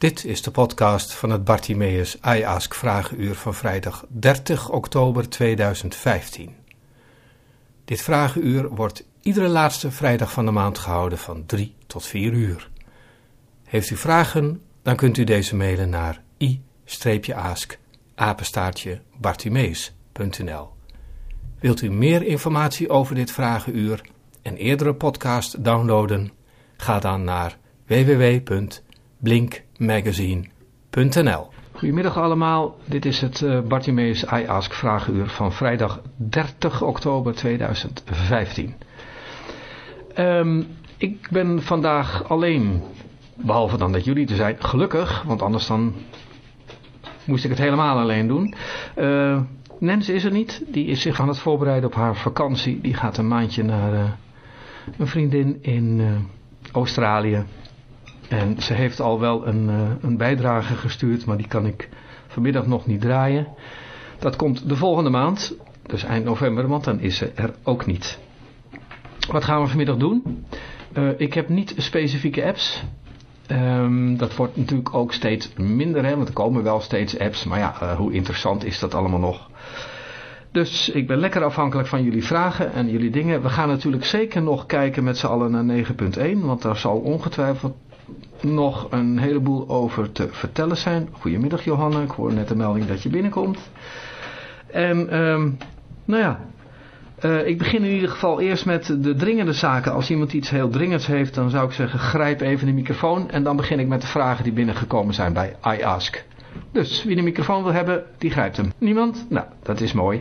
Dit is de podcast van het Bartimeus I Ask Vragenuur van vrijdag 30 oktober 2015. Dit vragenuur wordt iedere laatste vrijdag van de maand gehouden van 3 tot 4 uur. Heeft u vragen, dan kunt u deze mailen naar i-ask@bartimeus.nl. Wilt u meer informatie over dit vragenuur en eerdere podcast downloaden? Ga dan naar www.blinkmagazine.nl. Goedemiddag allemaal, dit is het Bartimeus I Ask Vragenuur van vrijdag 30 oktober 2015. Ik ben vandaag alleen, behalve dan dat jullie er zijn, gelukkig, want anders dan moest ik het helemaal alleen doen. Nens is er niet, die is zich aan het voorbereiden op haar vakantie. Die gaat een maandje naar een vriendin in Australië. En ze heeft al wel een bijdrage gestuurd, maar die kan ik vanmiddag nog niet draaien. Dat komt de volgende maand, dus eind november, want dan is ze er ook niet. Wat gaan we vanmiddag doen? Ik heb niet specifieke apps. Dat wordt natuurlijk ook steeds minder, hè, want er komen wel steeds apps. Maar ja, hoe interessant is dat allemaal nog? Dus ik ben lekker afhankelijk van jullie vragen en jullie dingen. We gaan natuurlijk zeker nog kijken met z'n allen naar 9.1, want daar zal ongetwijfeld nog een heleboel over te vertellen zijn. Goedemiddag Johanna, ik hoor net de melding dat je binnenkomt. En ik begin in ieder geval eerst met de dringende zaken. Als iemand iets heel dringends heeft, dan zou ik zeggen grijp even de microfoon. En dan begin ik met de vragen die binnengekomen zijn bij I Ask. Dus wie de microfoon wil hebben, die grijpt hem. Niemand? Nou, dat is mooi.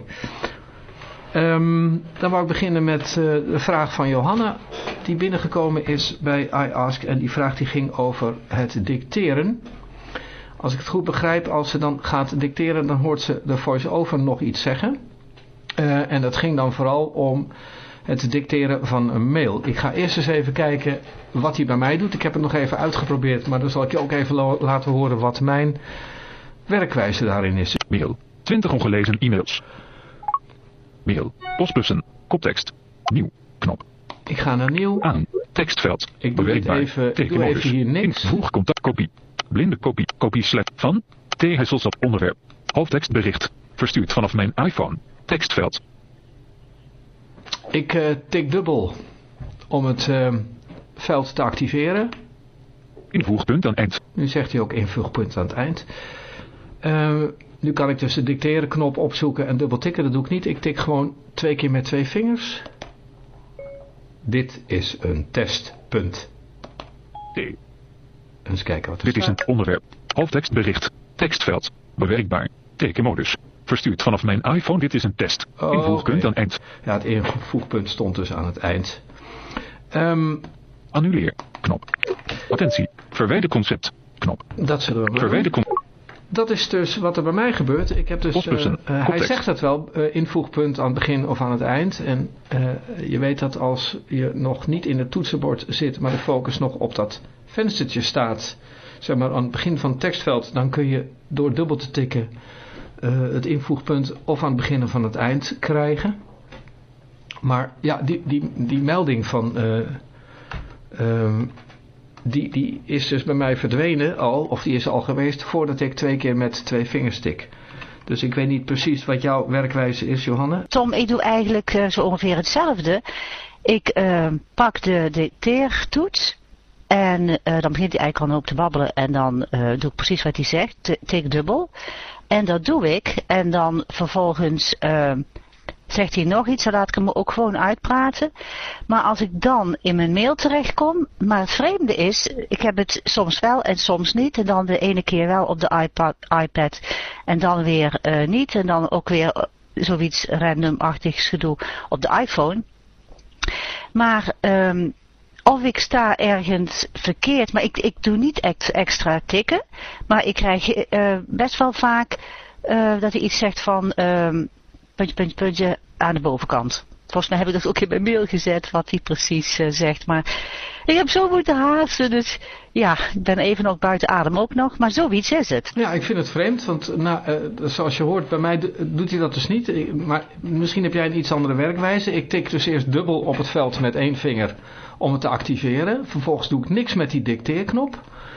Dan wou ik beginnen met de vraag van Johanna, die binnengekomen is bij I Ask. En die vraag die ging over het dicteren. Als ik het goed begrijp, als ze dan gaat dicteren, dan hoort ze de voice-over nog iets zeggen. En dat ging dan vooral om het dicteren van een mail. Ik ga eerst eens even kijken wat hij bij mij doet. Ik heb het nog even uitgeprobeerd, maar dan zal ik je ook even laten horen wat mijn werkwijze daarin is. Mail. 20 ongelezen e-mails. Mail. Postbussen. Koptekst. Nieuw. Knop. Ik ga naar nieuw. Aan. Tekstveld. Ik doe even hier niks. Voeg contact kopie. Blinde kopie. Kopie select van. T. Hessels op onderwerp. Hoofdtekstbericht. Verstuurd vanaf mijn iPhone. Tekstveld. Ik tik dubbel om het veld te activeren. Invoegpunt aan eind. Nu zegt hij ook invoegpunt aan het eind. Nu kan ik dus de dicteren knop opzoeken en dubbel tikken. Dat doe ik niet. Ik tik gewoon 2 keer met 2 vingers. Dit is een testpunt. Eens kijken wat er Dit staat. is een onderwerp. Hoofdtekstbericht. Tekstveld. Bewerkbaar. Tekenmodus. Verstuurd vanaf mijn iPhone. Dit is een test. Invoegpunt aan eind. Ja, het invoegpunt stond dus aan het eind. Annuleer. Knop. Attentie. Verwijder concept. Knop. Dat zullen we Verwijder doen. Dat is dus wat er bij mij gebeurt. Ik heb dus, hij zegt het wel, invoegpunt aan het begin of aan het eind. En je weet dat als je nog niet in het toetsenbord zit, maar de focus nog op dat venstertje staat, zeg maar aan het begin van het tekstveld, dan kun je door dubbel te tikken het invoegpunt of aan het begin of aan het eind krijgen. Maar ja, die melding van die is dus bij mij verdwenen al, of die is al geweest voordat ik 2 keer met 2 vingers tik. Dus ik weet niet precies wat jouw werkwijze is, Johanna. Tom, ik doe eigenlijk zo ongeveer hetzelfde. Ik pak de dicteertoets en dan begint hij eigenlijk al ook te babbelen en dan doe ik precies wat hij zegt, tik dubbel. En dat doe ik en dan vervolgens zegt hij nog iets, dan laat ik hem ook gewoon uitpraten. Maar als ik dan in mijn mail terechtkom, maar het vreemde is, ik heb het soms wel en soms niet. En dan de ene keer wel op de iPad en dan weer niet. En dan ook weer zoiets randomachtigs gedoe op de iPhone. Maar of ik sta ergens verkeerd, maar ik doe niet extra tikken. Maar ik krijg best wel vaak dat hij iets zegt van puntje aan de bovenkant. Volgens mij heb ik dat ook in mijn mail gezet, wat hij precies zegt. Maar ik heb zo moeten haasten, dus ja, ik ben even ook buiten adem ook nog. Maar zoiets is het. Ja, ik vind het vreemd, want zoals je hoort, bij mij doet hij dat dus niet. Maar misschien heb jij een iets andere werkwijze. Ik tik dus eerst dubbel op het veld met 1 vinger om het te activeren. Vervolgens doe ik niks met die dicteerknop.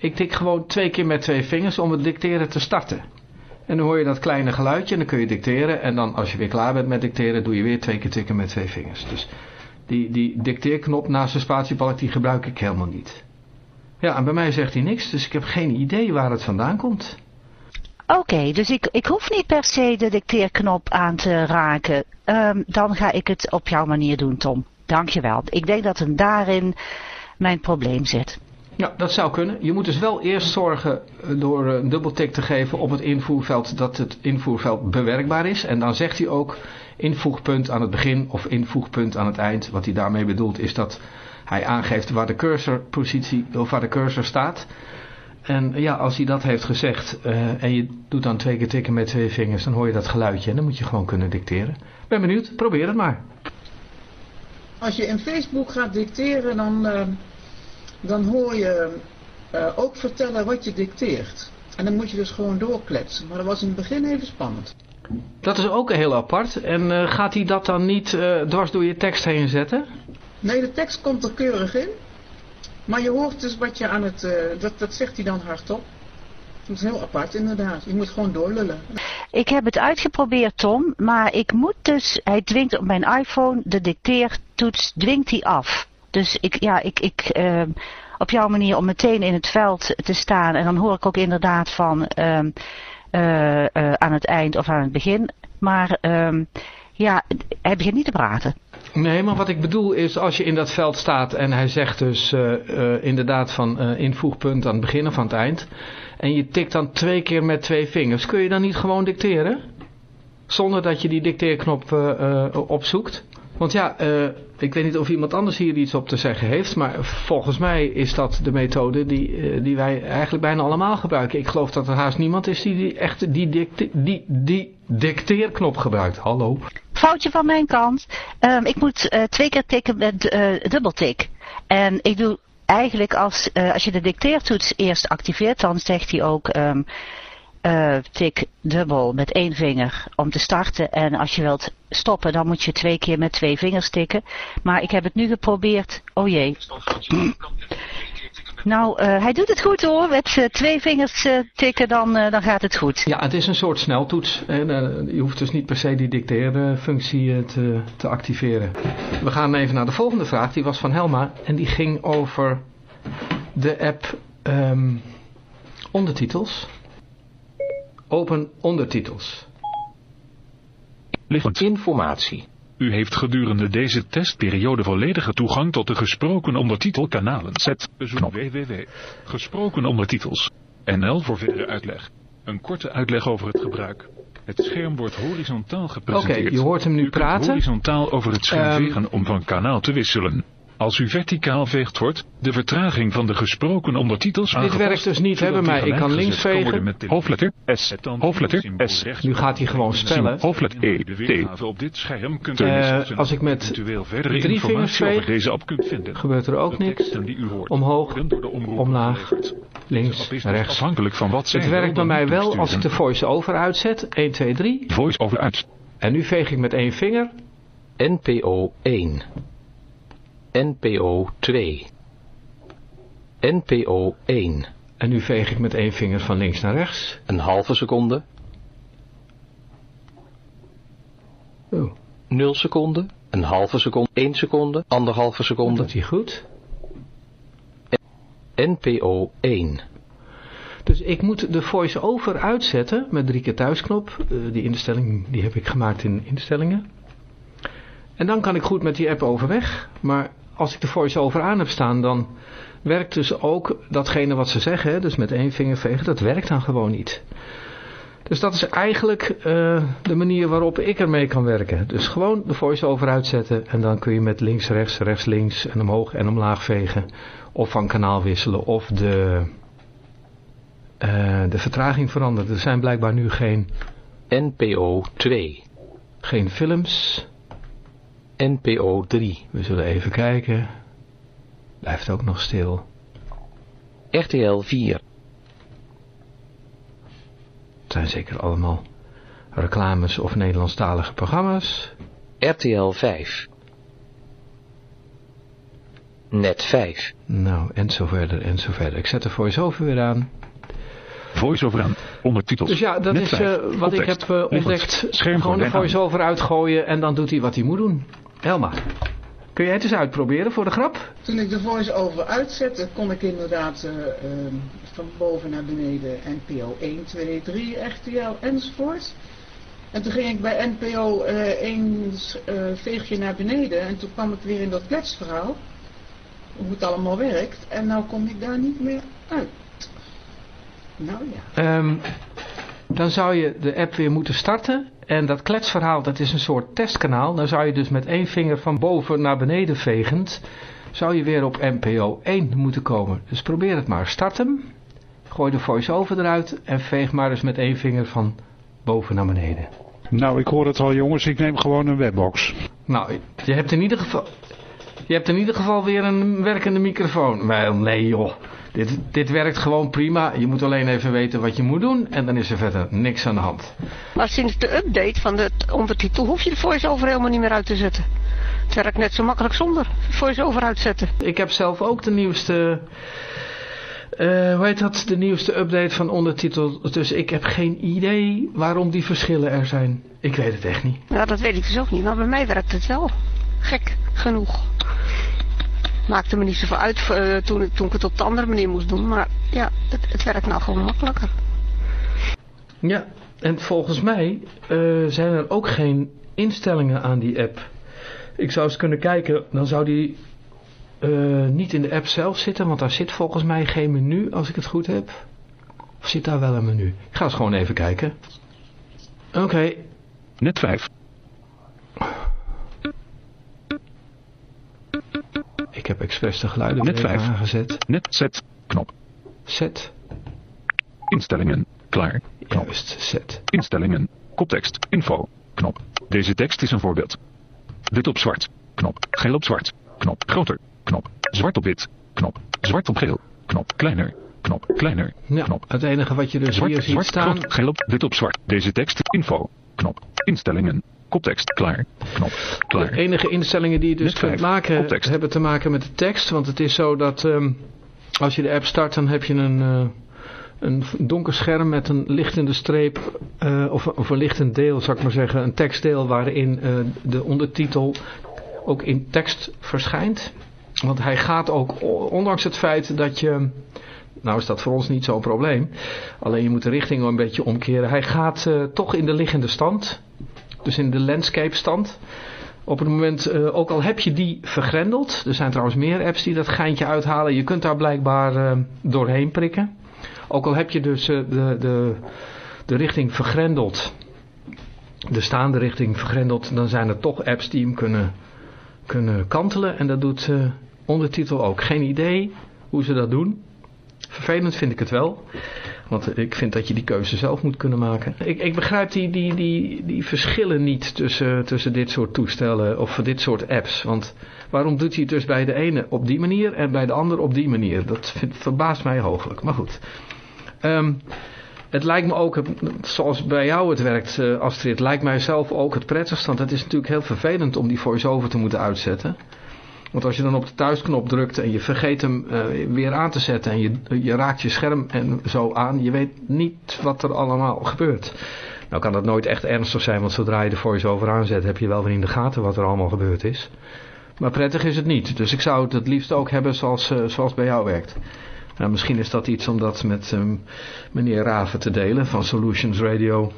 Ik tik gewoon 2 keer met 2 vingers om het dicteren te starten. En dan hoor je dat kleine geluidje en dan kun je dicteren. En dan als je weer klaar bent met dicteren, doe je weer 2 keer tikken met 2 vingers. Dus die dicteerknop naast de spatiebalk, die gebruik ik helemaal niet. Ja, en bij mij zegt hij niks, dus ik heb geen idee waar het vandaan komt. Oké, dus ik hoef niet per se de dicteerknop aan te raken. Dan ga ik het op jouw manier doen, Tom. Dankjewel. Ik denk dat het daarin mijn probleem zit. Ja, dat zou kunnen. Je moet dus wel eerst zorgen door een dubbeltik te geven op het invoerveld dat het invoerveld bewerkbaar is. En dan zegt hij ook invoegpunt aan het begin of invoegpunt aan het eind. Wat hij daarmee bedoelt is dat hij aangeeft waar de cursorpositie of waar de cursor staat. En ja, als hij dat heeft gezegd en je doet dan 2 keer tikken met 2 vingers, dan hoor je dat geluidje en dan moet je gewoon kunnen dicteren. Ben benieuwd, probeer het maar. Als je in Facebook gaat dicteren, dan hoor je ook vertellen wat je dicteert. En dan moet je dus gewoon doorkletsen. Maar dat was in het begin even spannend. Dat is ook heel apart. En gaat hij dat dan niet dwars door je tekst heen zetten? Nee, de tekst komt er keurig in. Maar je hoort dus wat je aan het... dat zegt hij dan hardop. Dat is heel apart inderdaad. Je moet gewoon doorlullen. Ik heb het uitgeprobeerd, Tom, maar ik moet dus... Hij dwingt op mijn iPhone, de dicteertoets, dwingt hij af. Dus op jouw manier om meteen in het veld te staan. En dan hoor ik ook inderdaad van aan het eind of aan het begin. Maar hij begint niet te praten. Nee, maar wat ik bedoel is als je in dat veld staat en hij zegt dus inderdaad van invoegpunt aan het begin of aan het eind. En je tikt dan 2 keer met 2 vingers. Kun je dan niet gewoon dicteren? Zonder dat je die dicteerknop opzoekt? Want ja, ik weet niet of iemand anders hier iets op te zeggen heeft. Maar volgens mij is dat de methode die wij eigenlijk bijna allemaal gebruiken. Ik geloof dat er haast niemand is die echt die dicteerknop gebruikt. Hallo. Foutje van mijn kant. Ik moet 2 keer tikken met dubbeltik. En ik doe eigenlijk als je de dicteertoets eerst activeert, dan zegt hij ook tik dubbel met 1 vinger om te starten. En als je wilt stoppen, dan moet je 2 keer met 2 vingers tikken. Maar ik heb het nu geprobeerd. Oh jee. Nou, hij doet het goed hoor. Met 2 vingers tikken, dan gaat het goed. Ja, het is een soort sneltoets. Je hoeft dus niet per se die dicteerfunctie te activeren. We gaan even naar de volgende vraag. Die was van Helma. En die ging over de app ondertitels. Open ondertitels. Liggend. Informatie. U heeft gedurende deze testperiode volledige toegang tot de gesproken ondertitelkanalen. Zet bezoek www.gesprokenomdertitels.nl voor verdere uitleg. Een korte uitleg over het gebruik. Het scherm wordt horizontaal gepresenteerd. Oké, je hoort hem nu praten. Horizontaal over het scherm vegen om van kanaal te wisselen. Als u verticaal veegt wordt de vertraging van de gesproken ondertitels Dit werkt dus niet hebben mij. Ik kan links vegen. Met hoofdletter S. Hoofdletter S. Nu gaat hij gewoon spellen. Hoofdletter E. T. Op dit scherm kunt u als ik met 3 vingers veeg, deze app kunt vinden. Gebeurt er ook niks. Omhoog, omlaag, links, rechts. Afhankelijk van wat het werkt bij mij wel als ik de voice-over uitzet. 1, 2, 3. Voice-over uit. En nu veeg ik met 1 vinger. NPO 1. NPO 2. NPO 1. En nu veeg ik met 1 vinger van links naar rechts. Een halve seconde. 0 seconde. Een halve seconde. 1 seconde. 1,5 seconde. Dat doet hij goed. NPO 1. Dus ik moet de voice-over uitzetten met 3 keer thuisknop. Die instelling die heb ik gemaakt in instellingen. En dan kan ik goed met die app overweg. Maar als ik de voice-over aan heb staan, dan werkt dus ook datgene wat ze zeggen. Dus met 1 vinger vegen, dat werkt dan gewoon niet. Dus dat is eigenlijk de manier waarop ik ermee kan werken. Dus gewoon de voice-over uitzetten. En dan kun je met links, rechts, rechts, links en omhoog en omlaag vegen. Of van kanaal wisselen. Of de vertraging veranderen. Er zijn blijkbaar nu geen... NPO 2. Geen films... NPO 3. We zullen even kijken. Blijft ook nog stil. RTL 4. Het zijn zeker allemaal reclames of Nederlandstalige programma's. RTL 5. Net 5. Nou, en zo verder, en zo verder. Ik zet de voice-over weer aan. Voice-over aan. Ondertitels. Dus ja, dat Net is 5. wat ik Koptekst. heb ontdekt. Liggend. Scherm Gewoon de gordijn aan. voice-over uitgooien en dan doet hij wat hij moet doen. Elma, kun jij het eens uitproberen voor de grap? Toen ik de voice-over uitzette, kon ik inderdaad van boven naar beneden NPO 1, 2, 3, RTL enzovoort. En toen ging ik bij NPO 1 veegje naar beneden en toen kwam ik weer in dat kletsverhaal. Hoe het allemaal werkt. En nou kom ik daar niet meer uit. Nou ja. Dan zou je de app weer moeten starten. En dat kletsverhaal, dat is een soort testkanaal. Dan zou je dus met één vinger van boven naar beneden vegend, zou je weer op NPO 1 moeten komen. Dus probeer het maar. Start hem. Gooi de voice-over eruit. En veeg maar eens met één vinger van boven naar beneden. Nou, ik hoor het al jongens, ik neem gewoon een webbox. Nou, je hebt in ieder geval weer een werkende microfoon. Wel, nee joh. Dit werkt gewoon prima. Je moet alleen even weten wat je moet doen. En dan is er verder niks aan de hand. Maar sinds de update van de ondertitel hoef je de voice-over helemaal niet meer uit te zetten. Het werkt net zo makkelijk zonder voice-over uitzetten. Ik heb zelf ook de nieuwste... de nieuwste update van ondertitel. Dus ik heb geen idee waarom die verschillen er zijn. Ik weet het echt niet. Ja, dat weet ik dus ook niet. Maar bij mij werkt het wel. Gek genoeg. Maakte me niet zoveel uit toen ik het op de andere manier moest doen. Maar ja, het werkt nou gewoon makkelijker. Ja, en volgens mij zijn er ook geen instellingen aan die app. Ik zou eens kunnen kijken, dan zou die niet in de app zelf zitten. Want daar zit volgens mij geen menu, als ik het goed heb. Of zit daar wel een menu? Ik ga eens gewoon even kijken. Oké. Net 5. Ik heb expres de geluiden Net weer 5. aangezet. Net zet. Knop. Zet. Instellingen. Klaar. Knop. Juist, zet. Instellingen. Koptekst. Info. Knop. Deze tekst is een voorbeeld. Wit op zwart. Knop. Geel op zwart. Knop. Groter. Knop. Zwart op wit. Knop. Zwart op geel. Knop. Kleiner. Knop. Kleiner. Ja, Knop. het enige wat je dus Zwart, hier ziet zwart, staan... groot, geel op, wit op zwart. Deze tekst. Info. Knop. Instellingen. Koptekst. Klaar. Knop. Klaar. De enige instellingen die je dus Net kunt 5. maken Koptekst. hebben te maken met de tekst. Want het is zo dat als je de app start, dan heb je een donker scherm met een lichtende streep. Of een lichtend deel, zou ik maar zeggen. Een tekstdeel waarin de ondertitel ook in tekst verschijnt. Want hij gaat ook, ondanks het feit dat je... Nou is dat voor ons niet zo'n probleem. Alleen je moet de richting wel een beetje omkeren. Hij gaat toch in de liggende stand. Dus in de landscape stand. Op het moment, ook al heb je die vergrendeld. Er zijn trouwens meer apps die dat geintje uithalen. Je kunt daar blijkbaar doorheen prikken. Ook al heb je dus de richting vergrendeld. De staande richting vergrendeld. Dan zijn er toch apps die hem kunnen kantelen. En dat doet ondertitel ook. Geen idee hoe ze dat doen. Vervelend vind ik het wel. Want ik vind dat je die keuze zelf moet kunnen maken. Ik begrijp die verschillen niet tussen dit soort toestellen of dit soort apps. Want waarom doet hij het dus bij de ene op die manier en bij de ander op die manier? Dat verbaast mij hooglijk. Maar goed. Het lijkt me ook, zoals bij jou het werkt, Astrid, lijkt mij zelf ook het prettigst. Want het is natuurlijk heel vervelend om die voice-over te moeten uitzetten. Want als je dan op de thuisknop drukt en je vergeet hem weer aan te zetten en je raakt je scherm en zo aan, je weet niet wat er allemaal gebeurt. Nou kan dat nooit echt ernstig zijn, want zodra je de voice-over aanzet heb je wel weer in de gaten wat er allemaal gebeurd is. Maar prettig is het niet, dus ik zou het liefst ook hebben zoals bij jou werkt. Nou, misschien is dat iets om dat met meneer Raven te delen van Solutions Radio.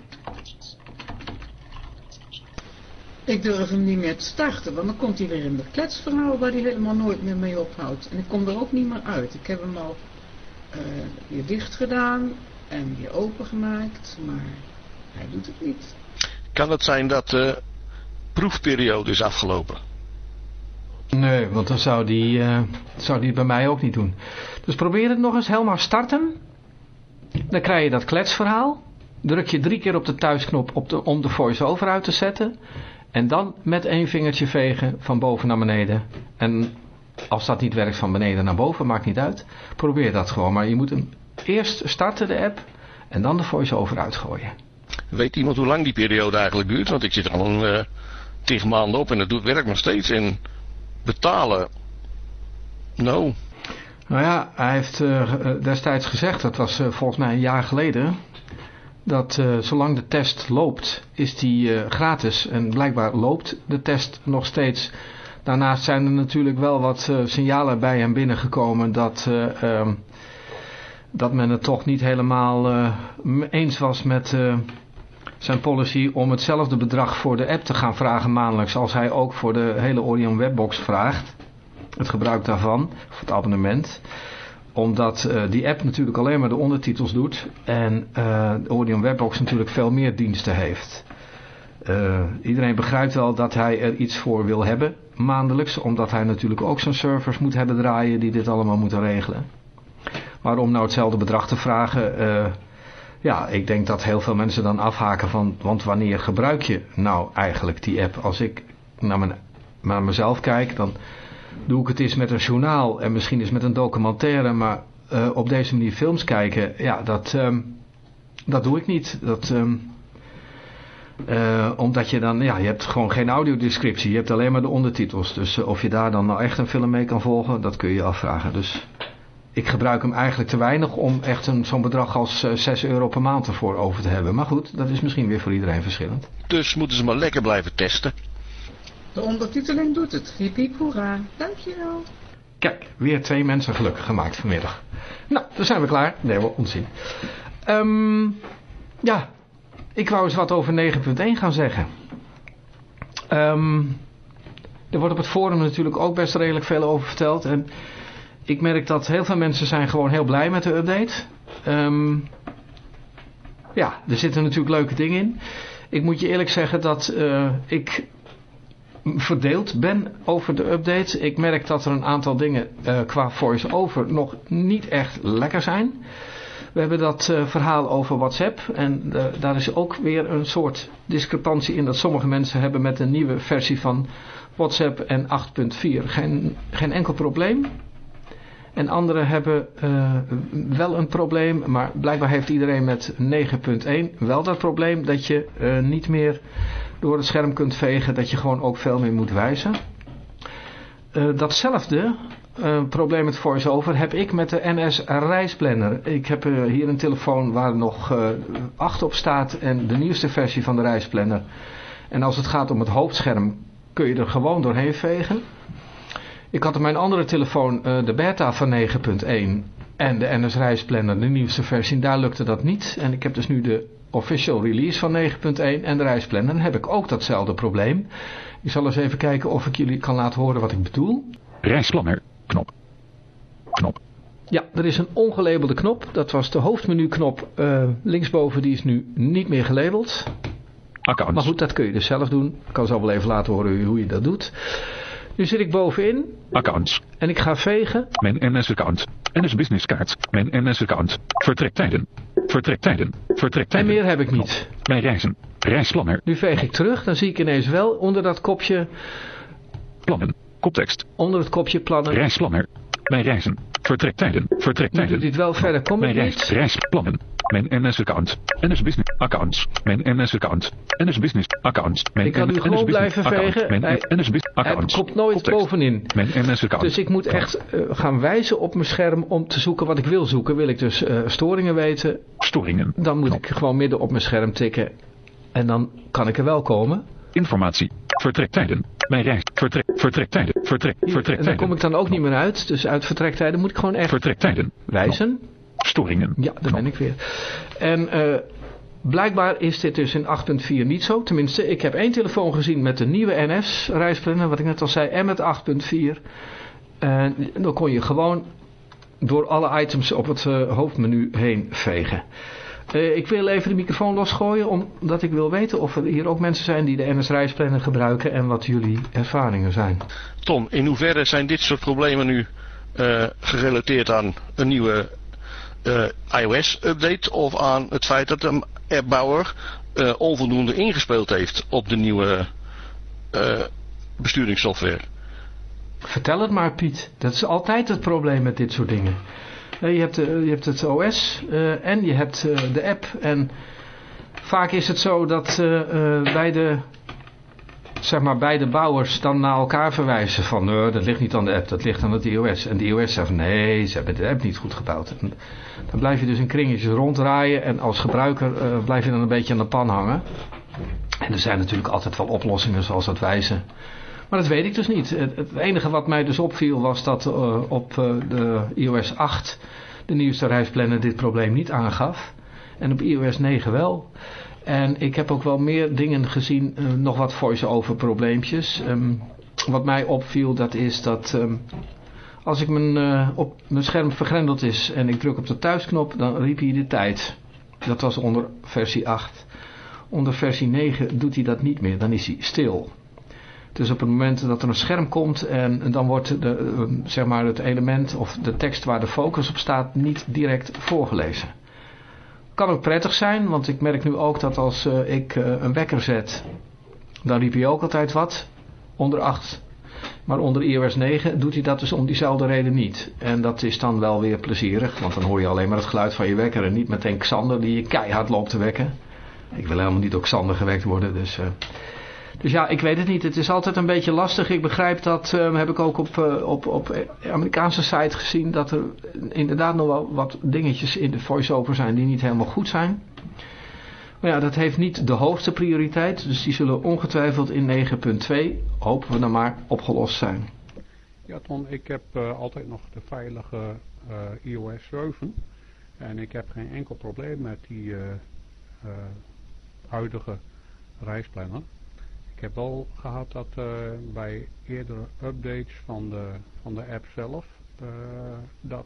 Ik durf hem niet meer te starten, want dan komt hij weer in dat kletsverhaal waar hij helemaal nooit meer mee ophoudt. En ik kom er ook niet meer uit. Ik heb hem al weer dicht gedaan en weer opengemaakt, maar hij doet het niet. Kan het zijn dat de proefperiode is afgelopen? Nee, want dan zou die bij mij ook niet doen. Dus probeer het nog eens, helemaal starten. Dan krijg je dat kletsverhaal. Druk je 3 keer op de thuisknop om de voice-over uit te zetten. En dan met 1 vingertje vegen van boven naar beneden. En als dat niet werkt van beneden naar boven, maakt niet uit. Probeer dat gewoon. Maar je moet hem eerst starten, de app. En dan de voice-over uitgooien. Weet iemand hoe lang die periode eigenlijk duurt? Want ik zit al 10 maanden op en het werkt nog steeds. En betalen Nou, Nou ja, hij heeft destijds gezegd, dat was volgens mij een jaar geleden, dat zolang de test loopt, is die gratis. En blijkbaar loopt de test nog steeds. Daarnaast zijn er natuurlijk wel wat signalen bij hem binnengekomen dat men het toch niet helemaal eens was met zijn policy om hetzelfde bedrag voor de app te gaan vragen maandelijks als hij ook voor de hele Orion Webbox vraagt. Het gebruik daarvan, of het abonnement. Omdat die app natuurlijk alleen maar de ondertitels doet en de Orion Webbox natuurlijk veel meer diensten heeft. Iedereen begrijpt wel dat hij er iets voor wil hebben maandelijks, omdat hij natuurlijk ook zijn servers moet hebben draaien die dit allemaal moeten regelen. Maar om nou hetzelfde bedrag te vragen, ja, ik denk dat heel veel mensen dan afhaken van, want wanneer gebruik je nou eigenlijk die app? Als ik naar mezelf kijk, dan doe ik het eens met een journaal en misschien eens met een documentaire, maar op deze manier films kijken, ja, dat doe ik niet. Omdat je dan, ja, je hebt gewoon geen audiodescriptie, je hebt alleen maar de ondertitels. Dus of je daar dan nou echt een film mee kan volgen, dat kun je je afvragen. Dus ik gebruik hem eigenlijk te weinig om echt zo'n bedrag als €6 per maand ervoor over te hebben. Maar goed, dat is misschien weer voor iedereen verschillend. dus moeten ze maar lekker blijven testen. De ondertiteling doet het. Hiep hiep hoera. Dankjewel. Kijk, weer 2 mensen gelukkig gemaakt vanmiddag. Nou, dan zijn we klaar. Nee, wel onzin. Ja, ik wou eens wat over 9.1 gaan zeggen. Er wordt op het forum natuurlijk ook best redelijk veel over verteld. En ik merk dat heel veel mensen zijn gewoon heel blij met de update. Ja, er zitten natuurlijk leuke dingen in. Ik moet je eerlijk zeggen dat ik verdeeld ben over de update. Ik merk dat er een aantal dingen qua voice-over nog niet echt lekker zijn. We hebben dat verhaal over WhatsApp en daar is ook weer een soort discrepantie in dat sommige mensen hebben met een nieuwe versie van WhatsApp en 8.4 geen enkel probleem. En anderen hebben wel een probleem, maar blijkbaar heeft iedereen met 9.1 wel dat probleem dat je niet meer door het scherm kunt vegen, dat je gewoon ook veel meer moet wijzen. Datzelfde probleem met VoiceOver heb ik met de NS Reisplanner. Ik heb hier een telefoon waar nog 8 op staat en de nieuwste versie van de Reisplanner. En als het gaat om het hoofdscherm kun je er gewoon doorheen vegen. Ik had op mijn andere telefoon de beta van 9.1 en de NS Reisplanner, de nieuwste versie. Daar lukte dat niet. En ik heb dus nu de official release van 9.1 en de Reisplanner. Dan heb ik ook datzelfde probleem. Ik zal eens even kijken of ik jullie kan laten horen wat ik bedoel. Reisplanner. Knop. Knop. Ja, er is een ongelabelde knop. Dat was de hoofdmenuknop linksboven. Die is nu niet meer gelabeld. Accounts. Maar goed, dat kun je dus zelf doen. Ik kan zo wel even laten horen hoe je dat doet. Nu zit ik bovenin. Accounts. En ik ga vegen. Mijn NS-account. NS Business kaart. Mijn NS-account. Vertrektijden. Vertrektijden. Vertrektijden. En meer heb ik niet. Mijn reizen. Reisplanner. Nu veeg ik terug. Dan zie ik ineens wel onder dat kopje. Plannen. Koptekst. Onder het kopje plannen. Reisplanner. Mijn reizen. Vertrektijden. Nu Vertrektijden. doet dit wel verder. Kom ik Mijn niet. reisplannen. Mijn NS-account. NS Business accounts. Mijn NS-account. NS Business accounts. Mijn Ik kan nu gewoon blijven vegen. Mijn NS Business Hij accounts. komt nooit Koptekst. bovenin. Mijn NS-account. Dus ik moet echt gaan wijzen op mijn scherm om te zoeken wat ik wil zoeken. Wil ik dus storingen weten, Storingen. dan moet Knop. ik gewoon midden op mijn scherm tikken. En dan kan ik er wel komen. Informatie. Vertrektijden. Mijn reis. Vertrektijden. En daar Vertrektijden. kom ik dan ook niet meer uit. Dus uit vertrektijden moet ik gewoon echt Vertrektijden. wijzen. Storingen. Ja, daar ben ik weer. En blijkbaar is dit dus in 8.4 niet zo. Tenminste, ik heb 1 telefoon gezien met de nieuwe NS reisplanner, wat ik net al zei, en met 8.4. En dan kon je gewoon door alle items op het hoofdmenu heen vegen. Ik wil even de microfoon losgooien, omdat ik wil weten of er hier ook mensen zijn die de NS reisplanner gebruiken en wat jullie ervaringen zijn. Tom, in hoeverre zijn dit soort problemen nu gerelateerd aan een nieuwe iOS-update of aan het feit dat de appbouwer onvoldoende ingespeeld heeft op de nieuwe besturingssoftware? Vertel het maar, Piet. Dat is altijd het probleem met dit soort dingen. Je hebt het OS en je hebt de app. En vaak is het zo dat bij de zeg maar beide bouwers dan naar elkaar verwijzen van dat ligt niet aan de app, dat ligt aan het iOS. En de iOS zegt nee, ze hebben de app niet goed gebouwd. En dan blijf je dus in kringetjes ronddraaien en als gebruiker blijf je dan een beetje aan de pan hangen. En er zijn natuurlijk altijd wel oplossingen zoals dat wijzen. Maar dat weet ik dus niet. Het enige wat mij dus opviel was dat op de iOS 8 de nieuwste reisplanner dit probleem niet aangaf. En op iOS 9 wel. En ik heb ook wel meer dingen gezien, nog wat voice-over probleempjes. Wat mij opviel, dat is dat als ik op mijn scherm vergrendeld is en ik druk op de thuisknop, dan riep hij de tijd. Dat was onder versie 8. Onder versie 9 doet hij dat niet meer, dan is hij stil. Dus op het moment dat er een scherm komt en dan wordt zeg maar het element of de tekst waar de focus op staat niet direct voorgelezen. Kan ook prettig zijn, want ik merk nu ook dat als ik een wekker zet, dan riep hij ook altijd wat, onder 8. Maar onder iOS 9 doet hij dat dus om diezelfde reden niet. En dat is dan wel weer plezierig, want dan hoor je alleen maar het geluid van je wekker en niet meteen Xander die je keihard loopt te wekken. Ik wil helemaal niet door Xander gewekt worden, dus ja, ik weet het niet. Het is altijd een beetje lastig. Ik begrijp dat, heb ik ook op Amerikaanse site gezien, dat er inderdaad nog wel wat dingetjes in de voice-over zijn die niet helemaal goed zijn. Maar ja, dat heeft niet de hoogste prioriteit, dus die zullen ongetwijfeld in 9.2, hopen we dan maar, opgelost zijn. Ja, Ton, ik heb altijd nog de veilige iOS 7 en ik heb geen enkel probleem met die huidige reisplanner. Ik heb wel gehad dat bij eerdere updates van de app zelf, dat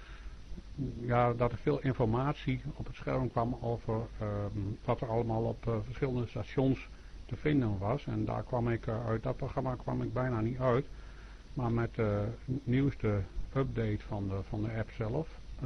er veel informatie op het scherm kwam over wat er allemaal op verschillende stations te vinden was. En daar kwam ik uit dat programma kwam ik bijna niet uit. Maar met de nieuwste update van de app zelf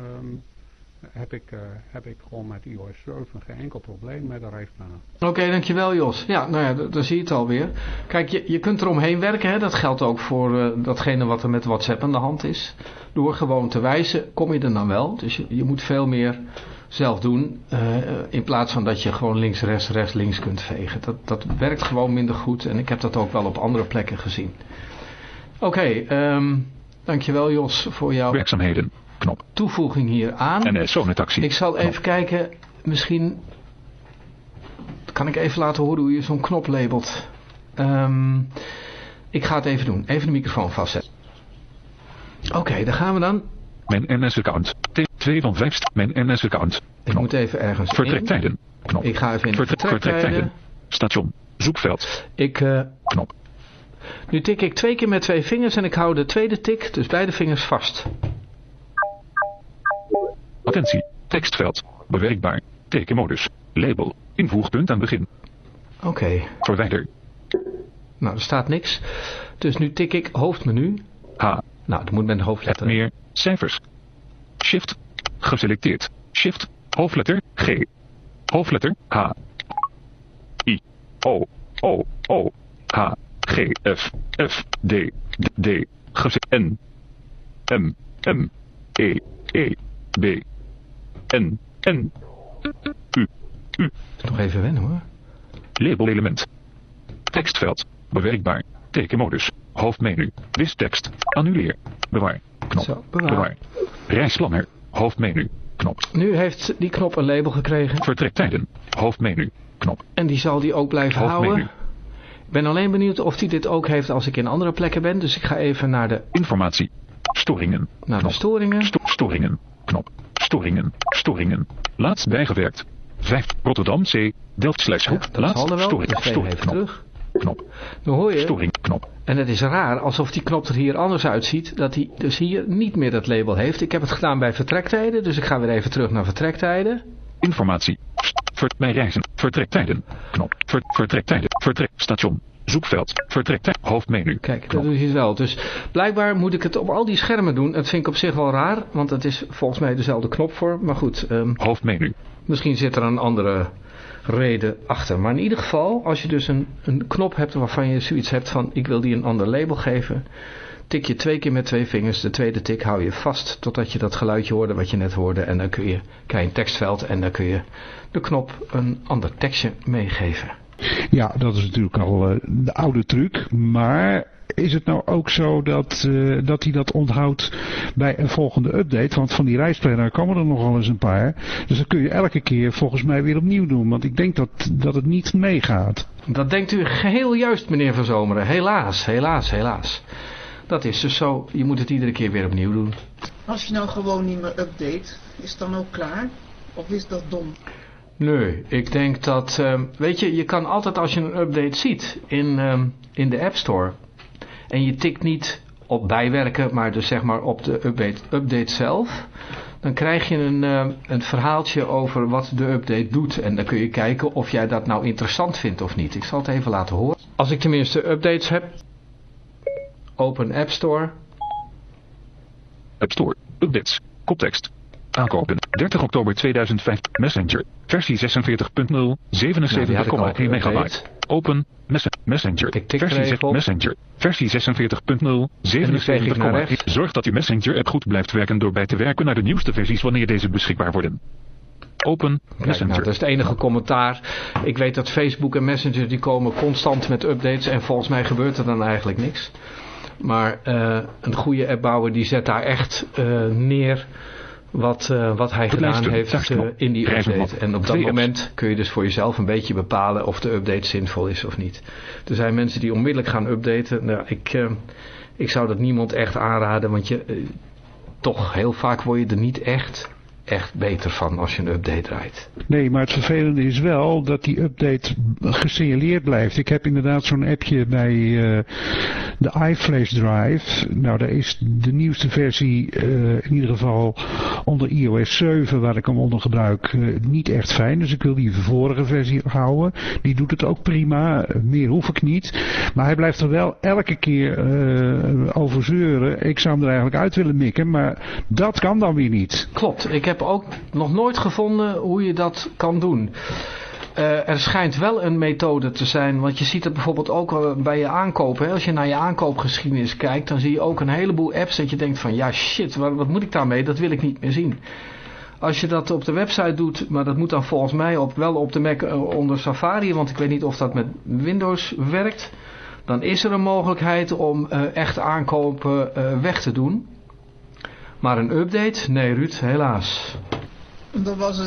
heb ik gewoon met iOS 7 geen enkel probleem met de reisplanner. Oké, dankjewel Jos. Ja, nou ja, dan zie je het alweer. Kijk, je kunt eromheen werken, hè? Dat geldt ook voor datgene wat er met WhatsApp aan de hand is. Door gewoon te wijzen kom je er dan wel. Dus je moet veel meer zelf doen, in plaats van dat je gewoon links, rechts, links kunt vegen. Dat werkt gewoon minder goed en ik heb dat ook wel op andere plekken gezien. Oké, dankjewel Jos voor jouw werkzaamheden. Knop. Toevoeging hier aan. NS-zonetaxi. Ik zal even kijken, misschien kan ik even laten horen hoe je zo'n knop labelt. Ik ga het even doen. Even de microfoon vastzetten. Oké, daar gaan we dan. Mijn NS-account. 2 van 5. Mijn NS-account. Ik moet even ergens vertrektijden. Knop. Ik ga even in vertrektijden. Station. Zoekveld. Knop. Nu tik ik 2 keer met 2 vingers en ik hou de tweede tik, dus beide vingers vast. Attentie. Tekstveld. Bewerkbaar. Tekenmodus. Label. Invoegpunt aan begin. Oké. Verwijder. Nou, er staat niks. Dus nu tik ik hoofdmenu. H. Nou, dat moet met de hoofdletter. Meer. Cijfers. Shift. Geselecteerd. Shift. Hoofdletter. G. Hoofdletter. H. I. O. O. O. H. G. F. F. D. D. N. M. M. E. E. B. N. N. U. U. Nog even wennen hoor. Labelelement. Tekstveld. Bewerkbaar. Tekenmodus. Hoofdmenu. Wistekst. Annuleer. Bewaar. Knop. Zo, bewaar. Reisplanner. Hoofdmenu. Knop. Nu heeft die knop een label gekregen. Vertrektijden. Hoofdmenu. Knop. En die zal die ook blijven houden. Ik ben alleen benieuwd of die dit ook heeft als ik in andere plekken ben. Dus ik ga even naar de... Informatie. Storingen. Naar de storingen. Storingen. Knop. Storingen. Storingen. Laatst bijgewerkt. 5. Rotterdam C. Delft/Hoek. Ja, laatst storing. Storing. Terug. Knop. Nu hoor je. Storing. Knop. En het is raar, alsof die knop er hier anders uitziet. Dat hij dus hier niet meer dat label heeft. Ik heb het gedaan bij vertrektijden. Dus ik ga weer even terug naar vertrektijden. Informatie. Bij reizen. Vertrektijden. Knop. Vertrektijden. Station. Zoekveld. Vertrektijd. Hoofdmenu. Kijk, dat doe je wel. Dus blijkbaar moet ik het op al die schermen doen. Dat vind ik op zich wel raar. Want het is volgens mij dezelfde knop voor. Maar goed. Hoofdmenu. Misschien zit er een andere reden achter. Maar in ieder geval, als je dus een knop hebt waarvan je zoiets hebt van ik wil die een ander label geven. Tik je 2 keer met 2 vingers. De tweede tik hou je vast totdat je dat geluidje hoorde wat je net hoorde. En dan krijg je een tekstveld en dan kun je de knop een ander tekstje meegeven. Ja, dat is natuurlijk al de oude truc. Maar is het nou ook zo dat hij dat onthoudt bij een volgende update? Want van die reisplanner komen er nogal eens een paar. Dus dat kun je elke keer volgens mij weer opnieuw doen. Want ik denk dat het niet meegaat. Dat denkt u geheel juist, meneer Van Zomeren. Helaas, helaas, helaas. Dat is dus zo. Je moet het iedere keer weer opnieuw doen. Als je nou gewoon niet meer update, is het dan ook klaar? Of is dat dom? Nee, ik denk dat... weet je kan altijd als je een update ziet in de App Store... en je tikt niet op bijwerken, maar dus zeg maar op de update zelf... dan krijg je een verhaaltje over wat de update doet. En dan kun je kijken of jij dat nou interessant vindt of niet. Ik zal het even laten horen. Als ik tenminste updates heb... Open App Store. App Store. Updates. Koptekst. Aankopen. 30 oktober 2005. Messenger. Versie 46.0. 77,1 megabyte. Open. Messenger. Ik tik versie even op. Messenger. Versie 46.0 77,1. Zorg dat uw Messenger app goed blijft werken door bij te werken naar de nieuwste versies wanneer deze beschikbaar worden. Open Messenger. Nou, dat is het enige commentaar. Ik weet dat Facebook en Messenger die komen constant met updates en volgens mij gebeurt er dan eigenlijk niks. Maar een goede appbouwer die zet daar echt neer wat hij gedaan heeft in die update. En op dat moment kun je dus voor jezelf een beetje bepalen of de update zinvol is of niet. Er zijn mensen die onmiddellijk gaan updaten. Nou, ik zou dat niemand echt aanraden, want toch heel vaak word je er niet echt beter van als je een update draait. Nee, maar het vervelende is wel dat die update gesignaleerd blijft. Ik heb inderdaad zo'n appje bij de iFlash Drive. Nou, daar is de nieuwste versie in ieder geval onder iOS 7, waar ik hem onder gebruik, niet echt fijn. Dus ik wil die vorige versie houden. Die doet het ook prima. Meer hoef ik niet. Maar hij blijft er wel elke keer over zeuren. Ik zou hem er eigenlijk uit willen mikken, maar dat kan dan weer niet. Klopt. Ik heb ook nog nooit gevonden hoe je dat kan doen. Er schijnt wel een methode te zijn, want je ziet het bijvoorbeeld ook bij je aankopen. Hè? Als je naar je aankoopgeschiedenis kijkt, dan zie je ook een heleboel apps dat je denkt van ja shit, wat moet ik daarmee? Dat wil ik niet meer zien. Als je dat op de website doet, maar dat moet dan volgens mij wel op de Mac onder Safari, want ik weet niet of dat met Windows werkt. Dan is er een mogelijkheid om echt aankopen weg te doen. Maar een update? Nee Ruud, helaas. Er was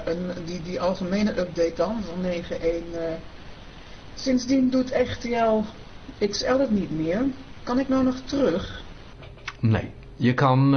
die algemene update dan, van 9.1. Sindsdien doet RTL XL het niet meer. Kan ik nou nog terug? Nee, je kan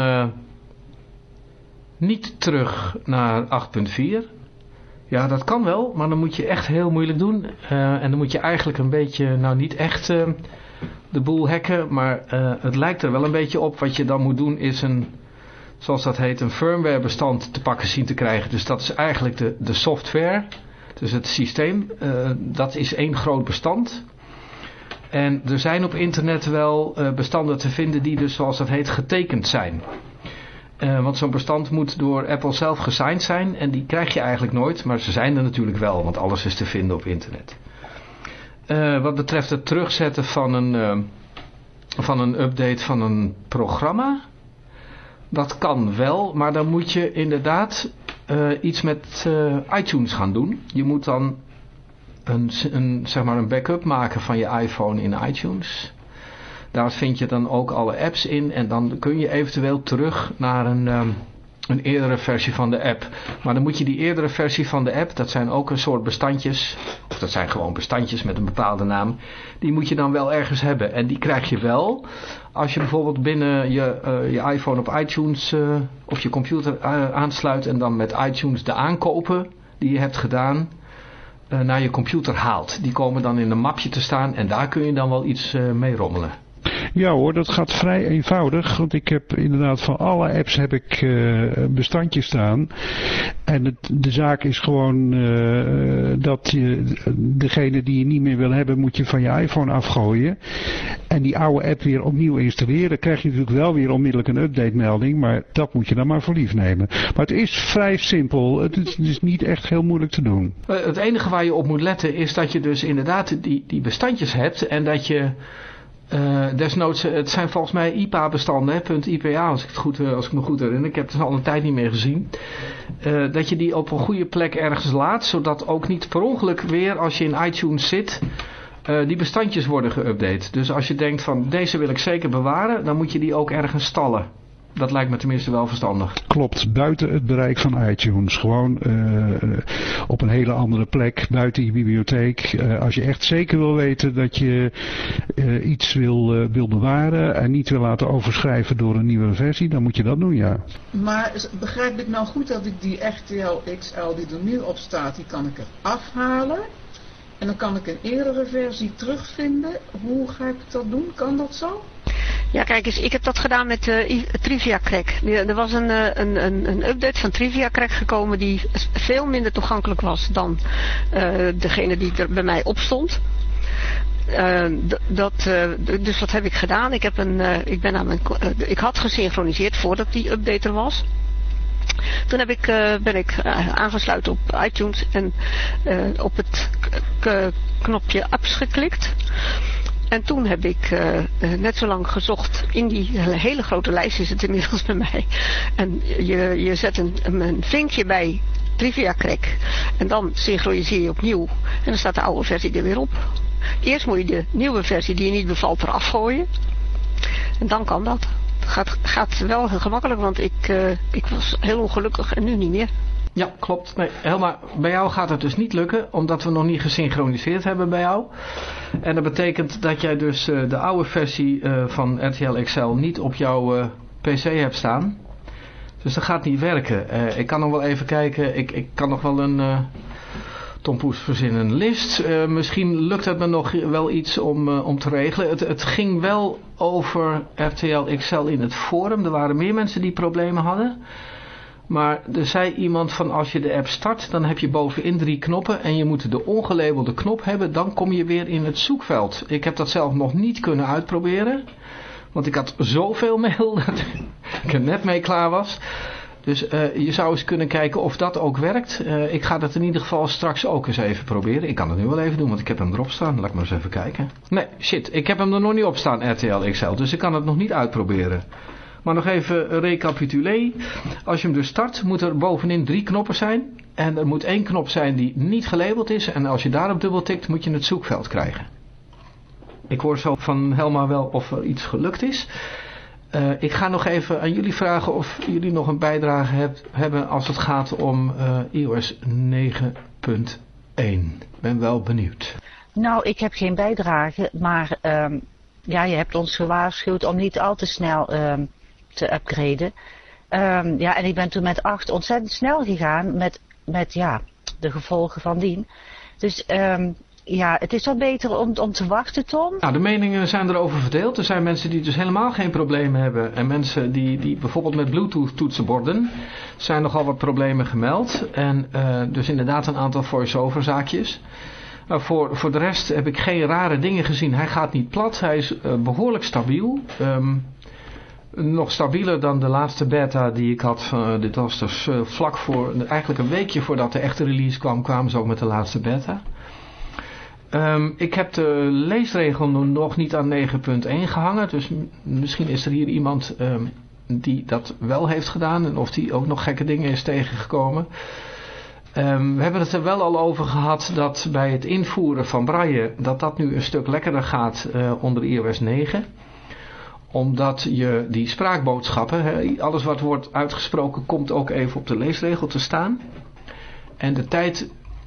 niet terug naar 8.4. Ja, dat kan wel, maar dan moet je echt heel moeilijk doen. En dan moet je eigenlijk een beetje, nou niet echt de boel hacken, maar het lijkt er wel een beetje op. Wat je dan moet doen is zoals dat heet, een firmware bestand te pakken zien te krijgen. Dus dat is eigenlijk de software, dus het systeem. Dat is één groot bestand. En er zijn op internet wel bestanden te vinden die dus, zoals dat heet, getekend zijn. Want zo'n bestand moet door Apple zelf gesigned zijn en die krijg je eigenlijk nooit. Maar ze zijn er natuurlijk wel, want alles is te vinden op internet. Wat betreft het terugzetten van een update van een programma, dat kan wel, maar dan moet je inderdaad iets met iTunes gaan doen. Je moet dan zeg maar een backup maken van je iPhone in iTunes. Daar vind je dan ook alle apps in en dan kun je eventueel terug naar een eerdere versie van de app. Maar dan moet je die eerdere versie van de app, dat zijn ook een soort bestandjes, of dat zijn gewoon bestandjes met een bepaalde naam, die moet je dan wel ergens hebben. En die krijg je wel als je bijvoorbeeld binnen je iPhone op iTunes of je computer aansluit en dan met iTunes de aankopen die je hebt gedaan naar je computer haalt. Die komen dan in een mapje te staan en daar kun je dan wel iets mee rommelen. Ja hoor, dat gaat vrij eenvoudig, want ik heb inderdaad van alle apps heb ik bestandjes staan. En de zaak is gewoon dat je degene die je niet meer wil hebben, moet je van je iPhone afgooien. En die oude app weer opnieuw installeren. Dan krijg je natuurlijk wel weer onmiddellijk een update melding, maar dat moet je dan maar voor lief nemen. Maar het is vrij simpel, het is niet echt heel moeilijk te doen. Het enige waar je op moet letten is dat je dus inderdaad die bestandjes hebt en dat je Desnoods, het zijn volgens mij IPA-bestanden, .IPA als ik me goed herinner. Ik heb het al een tijd niet meer gezien. Dat je die op een goede plek ergens laat, zodat ook niet per ongeluk weer als je in iTunes zit, die bestandjes worden geüpdate. Dus als je denkt van deze wil ik zeker bewaren, dan moet je die ook ergens stallen. Dat lijkt me tenminste wel verstandig. Klopt, buiten het bereik van iTunes. Gewoon op een hele andere plek, buiten je bibliotheek. Als je echt zeker wil weten dat je iets wil bewaren en niet wil laten overschrijven door een nieuwe versie, dan moet je dat doen, ja. Maar begrijp ik nou goed dat ik die RTL XL die er nu op staat, die kan ik er afhalen? En dan kan ik een eerdere versie terugvinden. Hoe ga ik dat doen? Kan dat zo? Ja, kijk eens, ik heb dat gedaan met Trivia Crack. Er was een update van Trivia Crack gekomen die veel minder toegankelijk was dan degene die er bij mij op stond. Dus wat heb ik gedaan? Ik had gesynchroniseerd voordat die update er was. Toen ben ik aangesloten op iTunes en op het knopje apps geklikt. En toen heb ik net zo lang gezocht. In die hele grote lijst is het inmiddels bij mij. En je zet een vinkje bij Trivia Crack. En dan synchroniseer je opnieuw. En dan staat de oude versie er weer op. Eerst moet je de nieuwe versie die je niet bevalt eraf gooien. En dan kan dat. Het gaat wel heel gemakkelijk, want ik was heel ongelukkig en nu niet meer. Ja, klopt. Nee, Helma, bij jou gaat het dus niet lukken, omdat we nog niet gesynchroniseerd hebben bij jou. En dat betekent dat jij dus de oude versie van RTL XL niet op jouw PC hebt staan. Dus dat gaat niet werken. Ik kan nog wel even kijken, ik kan nog wel een Tom Poes verzinnen list. Misschien lukt het me nog wel iets om te regelen. Het ging wel over RTL XL in het forum. Er waren meer mensen die problemen hadden. Maar er zei iemand van als je de app start, dan heb je bovenin 3 knoppen en je moet de ongelabelde knop hebben, dan kom je weer in het zoekveld. Ik heb dat zelf nog niet kunnen uitproberen, want ik had zoveel mail dat ik er net mee klaar was. Dus je zou eens kunnen kijken of dat ook werkt. Ik ga dat in ieder geval straks ook eens even proberen. Ik kan het nu wel even doen, want ik heb hem erop staan. Laat ik maar eens even kijken. Nee, shit, ik heb hem er nog niet op staan, RTL XL, dus ik kan het nog niet uitproberen. Maar nog even recapitulé. Als je hem dus start, moet er bovenin 3 knoppen zijn. En er moet 1 knop zijn die niet gelabeld is. En als je daarop dubbel tikt, moet je het zoekveld krijgen. Ik hoor zo van Helma wel of er iets gelukt is. Ik ga nog even aan jullie vragen of jullie nog een bijdrage hebben als het gaat om iOS 9.1. Ben wel benieuwd. Nou, ik heb geen bijdrage, maar ja, je hebt ons gewaarschuwd om niet al te snel te upgraden. Ja, en ik ben toen met 8 ontzettend snel gegaan met ja, de gevolgen van dien. Dus ja, het is wel beter om te wachten, Tom. Nou, de meningen zijn erover verdeeld. Er zijn mensen die dus helemaal geen problemen hebben. En mensen die bijvoorbeeld met Bluetooth toetsenborden, zijn nogal wat problemen gemeld. En dus inderdaad een aantal voice-over zaakjes. Nou, voor de rest heb ik geen rare dingen gezien. Hij gaat niet plat. Hij is behoorlijk stabiel. Nog stabieler dan de laatste beta die ik had. Dit was dus vlak voor, eigenlijk een weekje voordat de echte release kwam, kwamen ze ook met de laatste beta. Ik heb de leesregel nog niet aan 9.1 gehangen. Dus misschien is er hier iemand die dat wel heeft gedaan. En of die ook nog gekke dingen is tegengekomen. We hebben het er wel al over gehad dat bij het invoeren van braille dat nu een stuk lekkerder gaat onder iOS 9. Omdat je die spraakboodschappen, alles wat wordt uitgesproken komt ook even op de leesregel te staan. En de tijd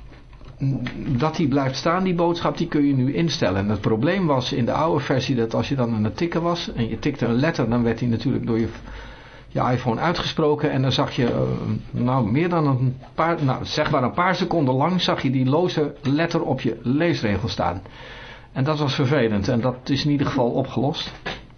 dat die blijft staan, die boodschap, die kun je nu instellen. En het probleem was in de oude versie dat als je dan aan het tikken was en je tikte een letter, dan werd die natuurlijk door je iPhone uitgesproken en dan zag je meer dan een paar seconden lang zag je die loze letter op je leesregel staan. En dat was vervelend en dat is in ieder geval opgelost.